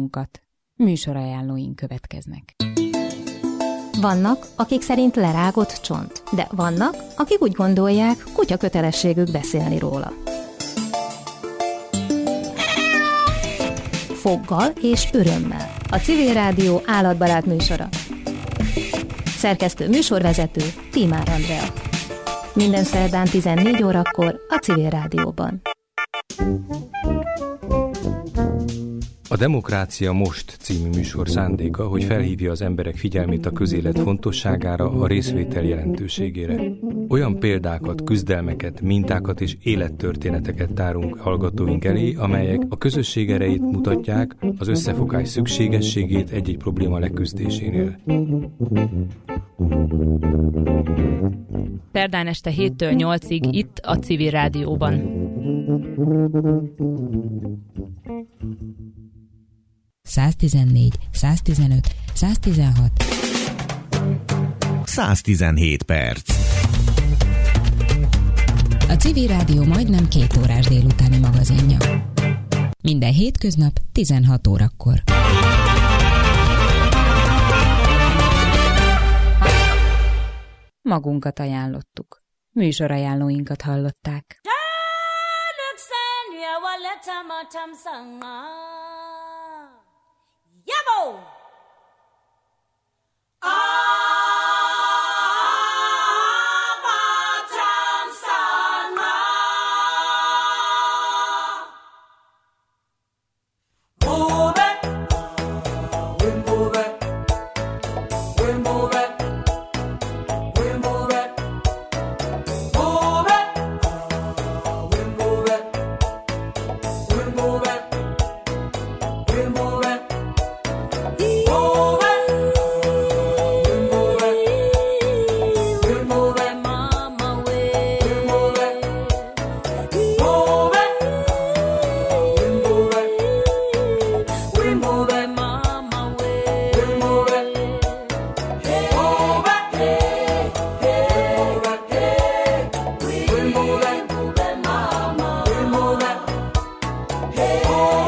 magunkat. Műsorajánlóink következnek. Vannak, akik szerint lerágott csont, de vannak, akik úgy gondolják, kutya kötelességük beszélni róla. Foggal és örömmel. A Civil Rádió állatbarát műsora. Szerkesztő műsorvezető Tímár Andrea. Minden szerdán 14 órakor a Civil Rádióban. A Demokrácia Most című műsor szándéka, hogy felhívja az emberek figyelmét a közélet fontosságára, a részvétel jelentőségére. Olyan példákat, küzdelmeket, mintákat és élettörténeteket tárunk hallgatóink elé, amelyek a közösség erejét mutatják, az összefogás szükségességét egy-egy probléma leküzdésénél. Szerdán este 7-től 8-ig itt a Civil Rádióban. 114, 115, 116. 117 perc. A Civil Rádió majdnem 2 órás délutáni magazinja. Minden hétköznap 16 órakor. Magunkat ajánlottuk. Műsorajánlóinkat hallották. Yabo! Hey!